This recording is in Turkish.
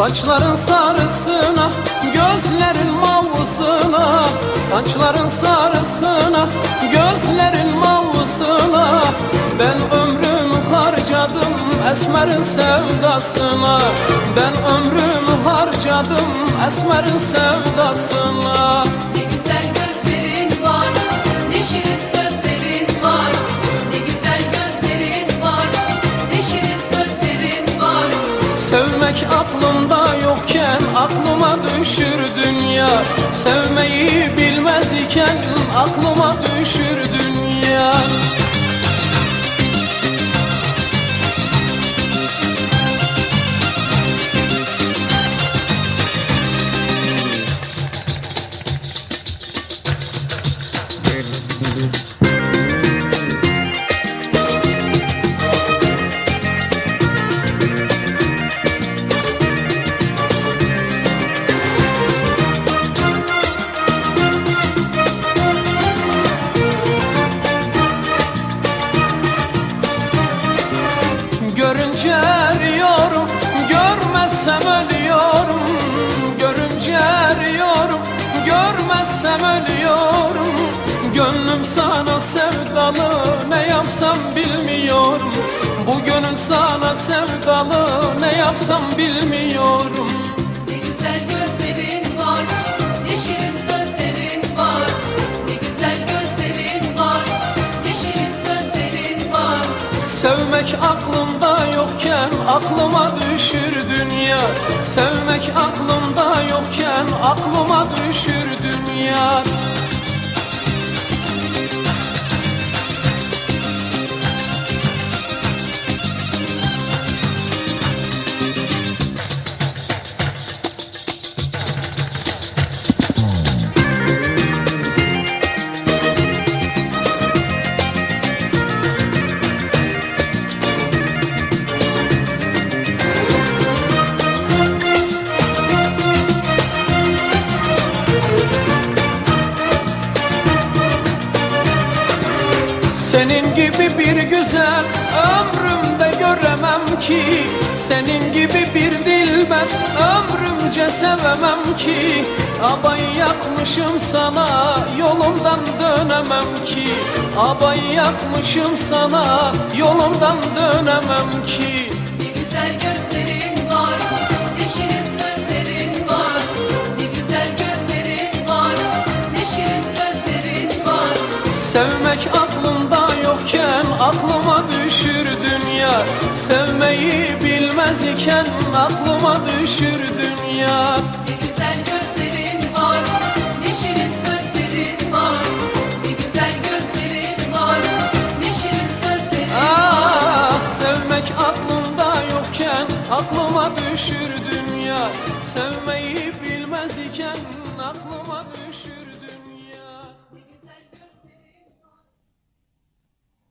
Saçların sarısına, gözlerin mavusuna, saçların sarısına, gözlerin mavusuna, ben ömrümü harcadım esmerin sevdasına, ben ömrümü harcadım esmerin sevdasına. Ne güzel gözlerin var, ne şirin sözlerin var. Ne güzel gözlerin var, ne şirin sözlerin var. Sevmek aklımda yokken aklıma düşürdün ya, sevmeyi bilmez iken aklıma düşürdün ya. Görünce eriyorum, görmezsem ölüyorum. Görünce eriyorum, görmezsem ölüyorum. Gönlüm sana sevdalı, ne yapsam bilmiyorum. Bu gönül sana sevdalı, ne yapsam bilmiyorum. Ne güzel gözlerin var, ne şirin sözlerin var. Ne güzel gözlerin var, ne şirin sözlerin var. Sevmek aklımda yokken aklıma düşürdün ya, sevmek aklımda yokken aklıma düşürdün ya. Senin gibi bir güzel ömrümde göremem ki, senin gibi bir dilber ömrümce sevemem ki. Abayı yakmışım sana, yolumdan dönemem ki. Abayı yakmışım sana, yolumdan dönemem ki. Ne güzel gözlerin var, ne şirin sözlerin var. Ne güzel gözlerin var, ne şirin sözlerin var. Sevmek aklımda yokken aklıma düşürdün ya, sevmeyi bilmez iken aklıma düşürdün ya. Ne güzel gözlerin var, ne şirin sözlerin var. Ne güzel gözlerin var, ne şirin sözlerin var. Sevmek aklımda yokken aklıma düşürdün ya, sevmeyi bilmez iken aklıma düşürdün.